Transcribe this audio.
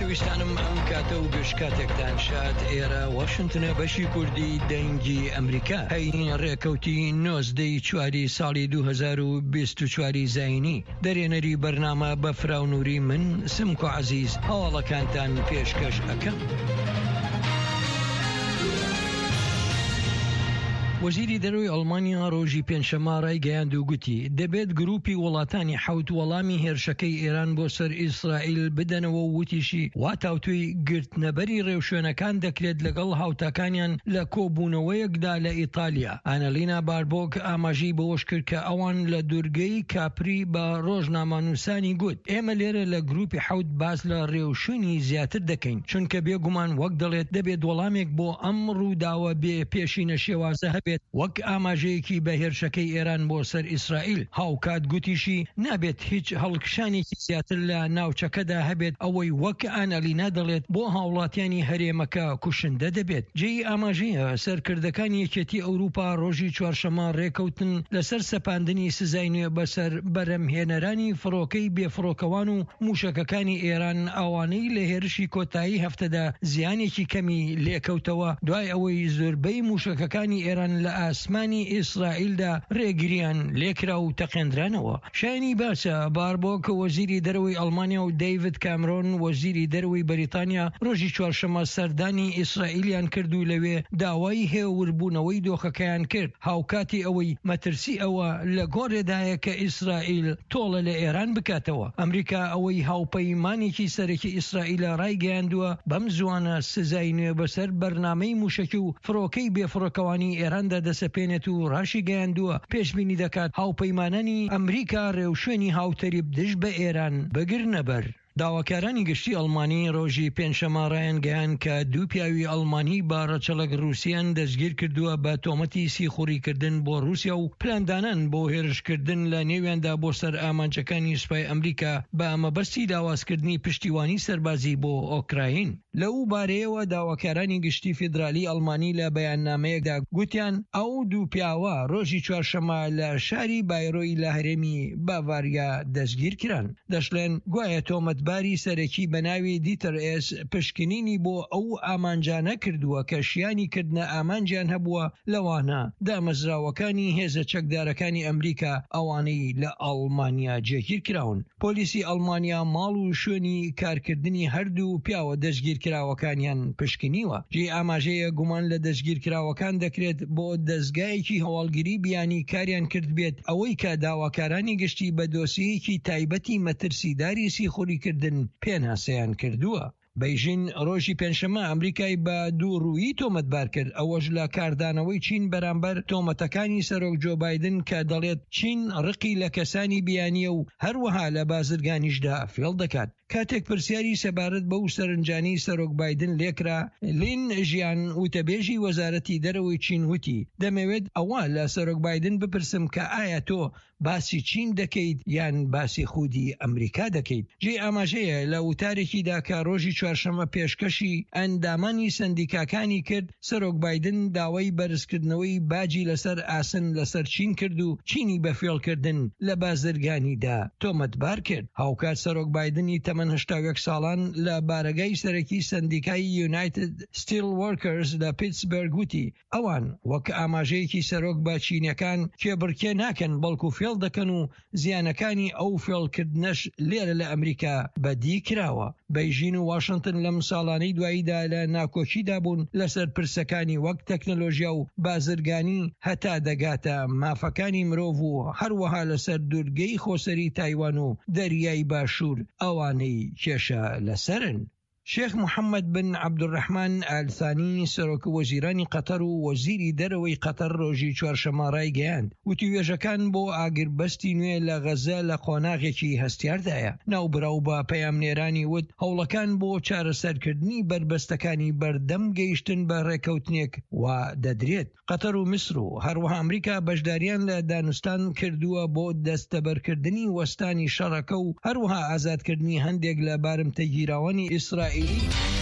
خۆشەویستانم ئەم کاتە و گشتکاتێکتان شاد ئێرە واشنتنە بەشی کوردی دەنگی ئەمریکا هەینی ڕێکەوتی 19 چواری ساڵی 2024 زاینی دەرێنەری بەرنامە بە فراونوری من سمکۆ عەزیز هەواڵەکانتان پێشکەش ئەکەم. وەزیری دەرەوەی ئەڵمانیا ڕۆژی پێنجشەممە ڕایگەیاند و گوتی دەبێت گروپی وڵاتانی حەوت وەڵامی هێرشەکەی ئێران بۆ سەر ئیسرائیل بدەنەوە و وتیشی واتاوتوی گرتنەبەری ڕێوشوێنەکان دەکرێت لەگەڵ هاوتاکانیان لە کۆبوونەوەیەکدا لە ئیتالیا. ئانەلینا باربۆک ئاماژەی بەوەش کرد کە ئەوان لە دوورگەی کاپری بە ڕۆژنامەنووسانی گوت ئێمە لێرە لە گروپی حەوت باس لە ڕێوشوێنی زیاتر دەکەین چونکە بێگومان وەک دەڵێت دەبێت وەڵامێک بۆ ئەم ڕووداوە بێ پێشینە شێوازە هەبێت وەک ئاماژەیەکی بە هێرشەکەی ئێران بۆ سەر ئیسرائیل. هاوکات گوتیشی نابێت هیچ هەڵکشانێکی زیاتر لە ناوچەکەدا هەبێت ئەوەی وەک ئانەلینا دەڵێت بۆ هاوڵاتیانی هەرێمەکە کوشندە دەبێت. جێی ئاماژەیە سەرکردەکانی یەکێتی ئەوروپا ڕۆژی چوارشەممە ڕێکەوتن لەسەر سەپاندنی سزای نوێ بەسەر بەرەمهێنەرانی فڕۆکەی بێفڕۆکەوان و موشەکەکانی ئێران ئەوانەی لە هێرشی کۆتایی هەفتەدا زیانێکی کەمی لێکەوتەوە دوای ئەوەی زۆربەی موشەکەکانی ئێران لە ئاسمانی ئیسرائیلدا ڕێگریان لێکرا و تەقێنرانەوە. شایانی باسە باربۆک وەزیری دەرەوەی ئەڵمانیا و دەیڤید کامرۆن وەزیری دەرەوەی بەریتانیا ڕۆژی چوارشەممە سەردانی ئیسرائیلیان کرد و لەوێ داوای هێوربوونەوەی دۆخەکەیان کرد هاوکاتی ئەوەی مەترسی ئەوە لە گۆڕێدایە کە ئیسرائیل تۆڵە لە ئێران بکاتەوە. ئەمریکا ئەوەی هاوپەیمانێکی سەرەکی ئیسرائیلە ڕایگەیاندووە بەم زوانە سزای نوێ بەسەر بەرنامەی موشەکی و فڕۆکەی بێفڕۆکەوانی ئێراندا دەسەپێنێت و ڕاشی گەیاندووە پێشبینی دەکات هاوپەیمانانی ئەمریکا ڕێوشوێنی هاوتەریب دژ بە ئێران بەگرنەبەر. داواکارانی گشتی ئەڵمانی ڕۆژی پێنجشەممە ڕایانگەیان کە دوو پیاوی ئەڵمانی با ڕەچەڵک رووسیان دەستگیر کردووە بە تۆمەتی سیخوڕیکردن بۆ رووسیا و پلاندانان بۆ هێرشکردن لە نێویاندا بۆ سەر ئامانجەکانی سوپای ئەمریکا بە ئەمەبەستی داوازکردنی پشتیوانی سەربازی بۆ ئۆکراین. لەو بارەیەوە داواکارانی گشتی فیدرالی ئەڵمانی لە بەیاننامەیەکدا گوتیان ئەو دوو پیاوە ڕۆژی چوارشەممە لە شاری بایرۆی لە هەرێمی باڤاریا دەستگیر کران. دەشڵێن گوایە تۆمەتباری سەرەکی بە ناوی دیتر ئێس پشکنینی بۆ ئەو ئامانجانە کردووە کە شیانی کردنە ئامانجیان هەبووە لەوانە دامەزراوەکانی هێزە چەکدارەکانی ئەمریکا ئەوانەی لە ئەڵمانیا جێگیر کراون. پۆلیسی ئەڵمانیا ماڵ و شوێنی کارکردنی هەردوو پیاوە دەستگیرکراوەکانیان پشکنیوە. جێ ئاماژەیە گومان لە دەستگیرکراوەکان دەکرێت بۆ دەستگایەکی هەواڵگیری بیانی کاریان کرد بێت ئەوەی کە داواکارانی گشتی بە دۆسیەیەکی تایبەتی مەترسیداری سیخوڕیکردن پێناسەیان کردووە. بەیژین ڕۆژی پێنجشەممە ئەمریکای بە دووڕوویی تۆمەتبار کرد ئەوەش لە کاردانەوەی چین بەرامبەر تۆمەتەکانی سەرۆک جۆ بایدن کە دەڵێت چین ڕقی لە کەسانی بیانیە و هەروەها لە بازرگانیشدا فێڵ دەکات. کاتێک پرسیاری سەبارەت بەو سەرنجانی سەرۆک بایدن لێکرا لین ژیان وتەبێژی وەزارەتی دەرەوەی چین وتی دەمەوێت ئەوە لە سەرۆک بایدن بپرسم کە ئایا تۆ باسی چین دەکەیت یان باسی خودی ئەمریکا دەکەیت. جێ ئاماژەیە لە وتارێکیدا کە ڕۆژی چوارشەممە پێشکەشی ئەندامانی سندیکاکانی کرد سەرۆک بایدن داوای بەرزکردنەوەی باجی لەسەر ئاسن لەسەر چین کرد و چینی بە فێڵکردن لە بازرگانیدا تۆمەتبار کرد. هاوکات سەرۆک بایدنی تەمەن 81 ساڵان لە بارەگای سەرەکی سندیکای یونایتد ستیل وەرکرز لە پیتسبرگ وتی ئەوان وەک ئاماژەیەکی سەرۆک بە چینەکان کێبڕکێ ناکەن بەڵکو فێڵ دەکەن و زیانەکانی ئەو فێڵکردنەش لێرە لە ئەمریکا بەدی کراوە. بەیژین و واشنتن لەم ساڵانەی دواییدا لە ناکۆکیدا بوون لەسەر پرسەکانی وەک تەکنۆلۆژیا و بازرگانی هەتا دەگاتە مافەکانی مرۆڤ و هەروەها لەسەر دوورگەی خۆسەری تایوان و دەریای باشوور ئەوانەی کێشە لەسەرن. شێخ محەممەد بن عەبدوڕەحمان ئال-ثانی سەرۆک وەزیرانی قەتەر و وەزیری دەرەوەی قەتەر ڕۆژی چوارشەممە ڕایگەیاند وتی وێژەکان بۆ ئاگربەستی نوێ لە غەزە لە قۆناغێکی هەستیاردایە. ناوبراو بە پەیامنێرانی وت هەوڵەکان بۆ چارەسەرکردنی بربەستەکانی بەردەم گەیشتن بە ڕێکەوتنێک وا دەدرێت. قەتەر و میسر و هەروەها ئەمریکا بەشداریان لە دانوستان کردووە بۆ دەستەبەرکردنی وەستانی شەڕەکە و هەروەها ئازادکردنی هەندێک لە بارمتەگیراوانی ئیسرائیلی